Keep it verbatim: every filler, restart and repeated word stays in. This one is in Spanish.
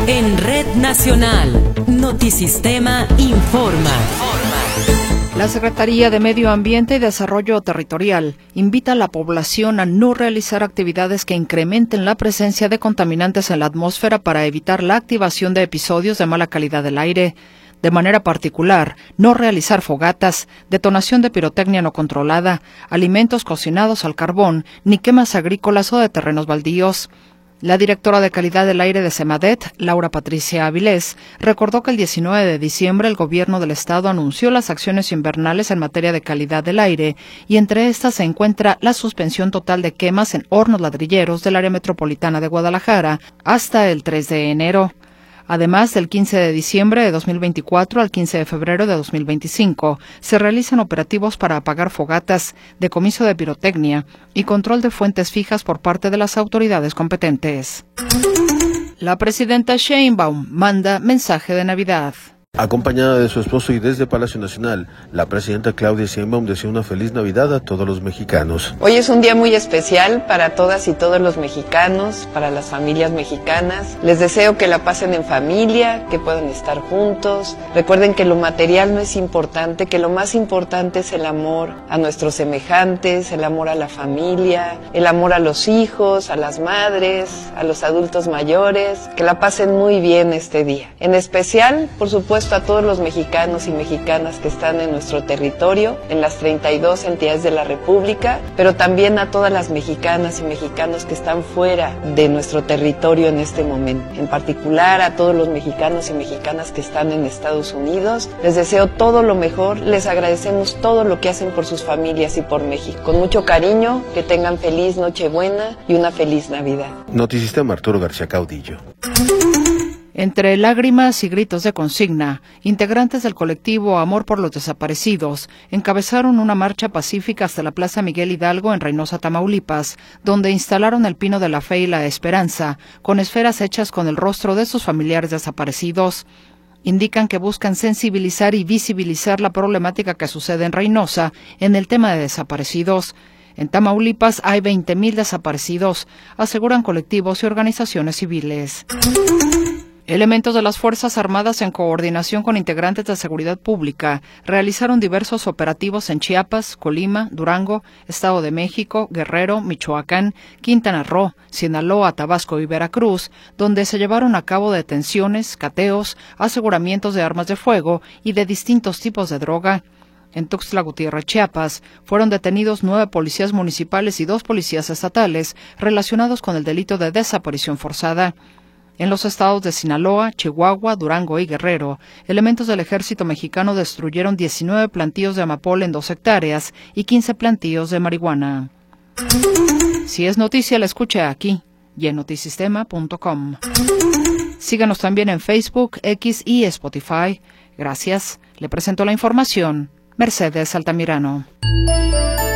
En Red Nacional, Notisistema informa. La Secretaría de Medio Ambiente y Desarrollo Territorial invita a la población a no realizar actividades que incrementen la presencia de contaminantes en la atmósfera para evitar la activación de episodios de mala calidad del aire. De manera particular, no realizar fogatas, detonación de pirotecnia no controlada, alimentos cocinados al carbón, ni quemas agrícolas o de terrenos baldíos. La directora de Calidad del Aire de Semadet, Laura Patricia Avilés, recordó que el diecinueve de diciembre el gobierno del estado anunció las acciones invernales en materia de calidad del aire y entre estas se encuentra la suspensión total de quemas en hornos ladrilleros del área metropolitana de Guadalajara hasta el tres de enero. Además, del quince de diciembre de dos mil veinticuatro al quince de febrero de dos mil veinticinco, se realizan operativos para apagar fogatas, decomiso de pirotecnia y control de fuentes fijas por parte de las autoridades competentes. La presidenta Sheinbaum manda mensaje de Navidad. Acompañada de su esposo y desde Palacio Nacional, la presidenta Claudia Sheinbaum desea una feliz Navidad a todos los mexicanos. Hoy es un día muy especial para todas y todos los mexicanos, para las familias mexicanas. Les deseo que la pasen en familia, que puedan estar juntos. Recuerden que lo material no es importante, que lo más importante es el amor a nuestros semejantes, el amor a la familia, el amor a los hijos, a las madres, a los adultos mayores. Que la pasen muy bien este día. En especial, por supuesto, a todos los mexicanos y mexicanas que están en nuestro territorio, en las treinta y dos entidades de la República, pero también a todas las mexicanas y mexicanos que están fuera de nuestro territorio en este momento. En particular a todos los mexicanos y mexicanas que están en Estados Unidos, les deseo todo lo mejor, les agradecemos todo lo que hacen por sus familias y por México. Con mucho cariño, que tengan feliz Nochebuena y una feliz Navidad. Notisistema Arturo García Caudillo. Entre lágrimas y gritos de consigna, integrantes del colectivo Amor por los Desaparecidos encabezaron una marcha pacífica hasta la Plaza Miguel Hidalgo en Reynosa, Tamaulipas, donde instalaron el pino de la fe y la esperanza, con esferas hechas con el rostro de sus familiares desaparecidos. Indican que buscan sensibilizar y visibilizar la problemática que sucede en Reynosa en el tema de desaparecidos. En Tamaulipas hay veinte mil desaparecidos, aseguran colectivos y organizaciones civiles. Elementos de las Fuerzas Armadas, en coordinación con integrantes de Seguridad Pública, realizaron diversos operativos en Chiapas, Colima, Durango, Estado de México, Guerrero, Michoacán, Quintana Roo, Sinaloa, Tabasco y Veracruz, donde se llevaron a cabo detenciones, cateos, aseguramientos de armas de fuego y de distintos tipos de droga. En Tuxtla Gutiérrez, Chiapas, fueron detenidos nueve policías municipales y dos policías estatales relacionados con el delito de desaparición forzada. En los estados de Sinaloa, Chihuahua, Durango y Guerrero, elementos del ejército mexicano destruyeron diecinueve plantíos de amapola en dos hectáreas y quince plantíos de marihuana. Si es noticia, la escuche aquí y en notisistema punto com. Síganos también en Facebook, X y Spotify. Gracias. Le presento la información. Mercedes Altamirano.